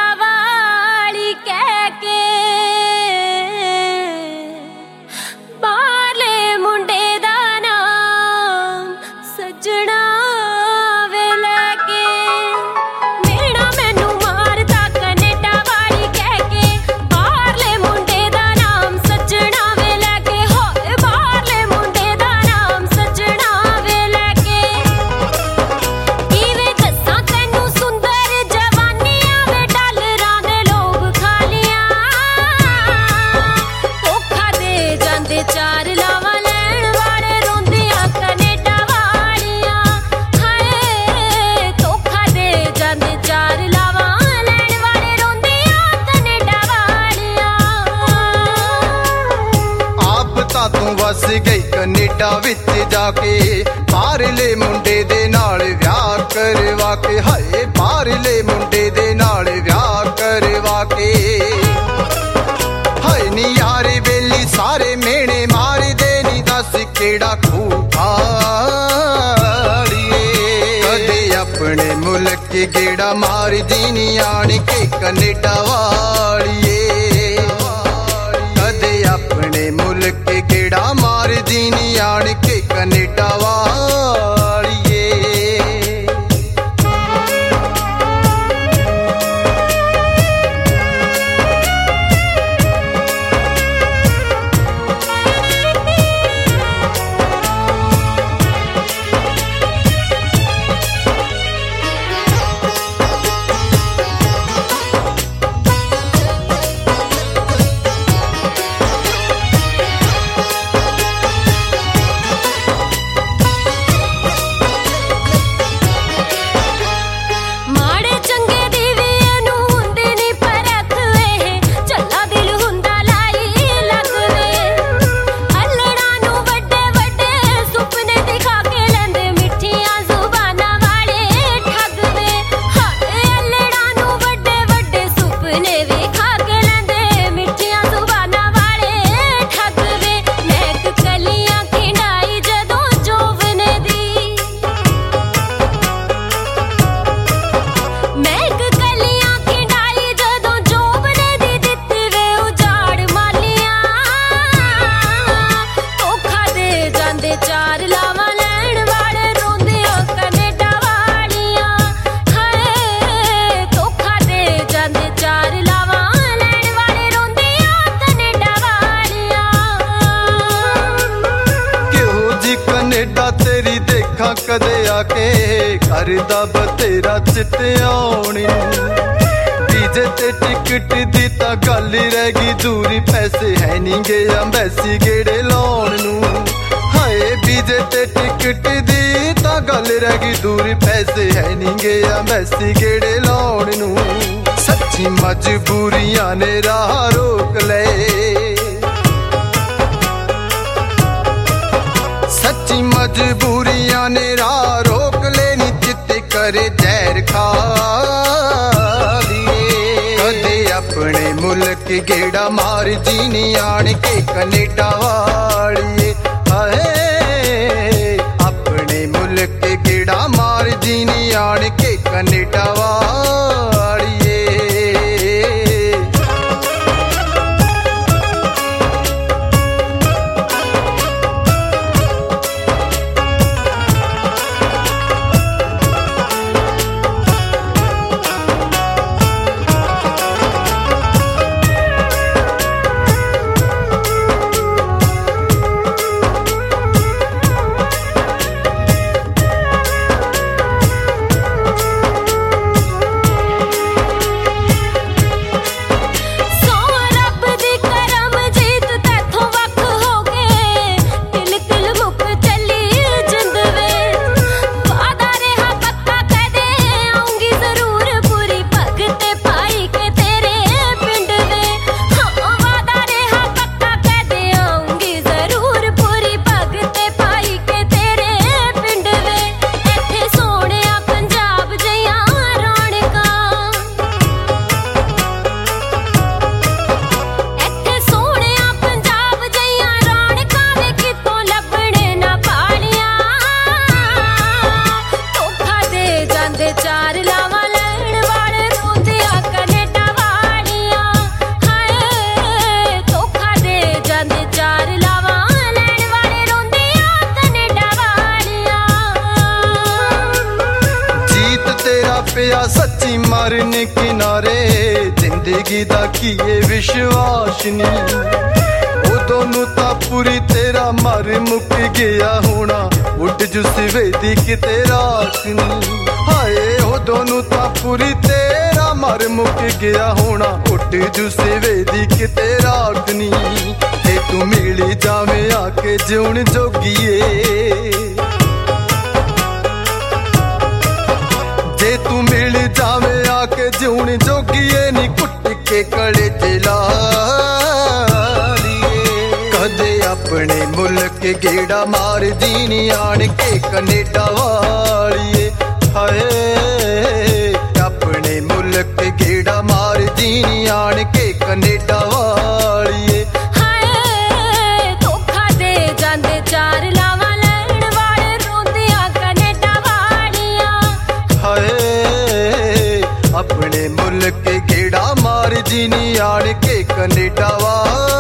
Canada वाली कह के बाहरले मुंडे दा नाम सजना वे लैके मेरा मैनू मारदा कनेडा वाली कह के बाहरले मुंडे दा नाम सजना वे लैके होए बाहरले मुंडे दा नाम सजना वे लैके किवें दस्सां तैनू सुंदर जवानियां वे डॉलरां दे लोभ खालियां धोखा दे जांदे चार लावां लैण वाले रोंदियां कनेडा वालियां हाय धोखा दे जांदे चार लावां लैण वाले रोंदियां कनेडा वालियां आप तां तू वस गई कनेडा विच जाके बाहरले मुंडे दे नाल विआह करवा के हाय बाहरले मुंडे दे नाल विआह करवा के हाय नी यारे बेली सारे मेणे मार दे नी दस केड़ा खूह खालिए कदे अपने मुल्क गेड़ा मार दी नी आण के कनेडा वालिए कदे अपने मुल्क गेड़ा मार दी नी आण के कनेडा वालिए माड़े चंगे दी वी एनू हुंदी नी परख वे झल्ला दिल हुंदा लाई लग वे अल्लड़ां नू वड्डे वड्डे सुपने दिखा के लैंदे मिठियां जुबानां वाले ठग वे हाय अल्लड़ां नू वड्डे वड्डे सुपने विखा के लैंदे मिठियां जुबानां वाले ठग वे महक कलियां खिंडाई जदों जोवने दी महक कलियां खिंडाई जदों जोबने दी दित्ती वे उजाड़ मालियां धोखा दे जांदे चार लावां लैण वाले रोंदियां कनेडा वालियां हाय धोखा दे जांदे चार लावां लैण वाले रोंदियां कनेडा वालियां ਕਿਹੋ ਜੀ ਕਨੇਡਾ ਤੇਰੀ ਦੇਖਾਂ ਕਦੇ ਆ ਕੇ ਕਰਦਾ ਬਤੇਰਾ ਚਿੱਤਿਆਉਣੀ ਵੀਜ਼ੇ ਤੇ ਟਿਕਟ ਦੀ ਤਾਂ ਗੱਲ ਹੀ ਰਹਿ ਗਈ ਦੂਰੀ ਪੈਸੇ ਹੈ ਨਹੀਂ ਗੇ ਅੰਬੈਸੀ ਗੇੜੇ ਲਾਉਣ ਨੂੰ ਹਾਏ ਵੀਜ਼ੇ ਤੇ ਟਿਕਟ ਦੀ ਤਾਂ ਗੱਲ ਰਹਿ ਗਈ ਦੂਰੀ ਪੈਸੇ ਹੈ ਨਹੀਂ ਗੇ ਅੰਬੈਸੀ ਗੇੜੇ ਲਾਉਣ ਨੂੰ ਸੱਚੀ ਮਜਬੂਰੀਆਂ ਨੇ ਰਾਹ ਰੋਕ ਲਏ सच्ची मजबूरियां ने राह रोक लेनी चित करे जहर खा लिए कदे अपने मुल्क गेड़ा मार जीनी आण के कनेडा वालिए हाय अपने मुल्क गेड़ा मार जीनी आण के कनेडा वालिए बिन किनारे जिंदगी दा कीए विश्वास नी उदों नूं तां पूरी तेरा मर मुक गया होना उड जू सवेदी किते राख नी हाय उदों नूं तां पूरी तेरा मर मुक गया होना उड जू सवेदी किते राख नी ते तू मिली जावे आके जिउण जोगीए जे तू मिल जावे आके जिउण जोगीए नी कुट के कड़े ला कदे अपने मुल्क गेड़ा मार दी नी आन के कनेडा वालिए हाय अपने मुल्क गेड़ा मार दी नी आन के कनेडा वालिए ਹਾਏ ਧੋਖਾ ਦੇ ਜਾਂਦੇ ਚਾਰ ਲਾਵਾਂ ਲੈਣ ਵਾਲੇ ਰੋਂਦੀਆਂ ਕੈਨੇਡਾ ਵਾਲੀਆਂ हाय अपने मुल्क गेड़ा मार दी नी आन के कनेडा वालिए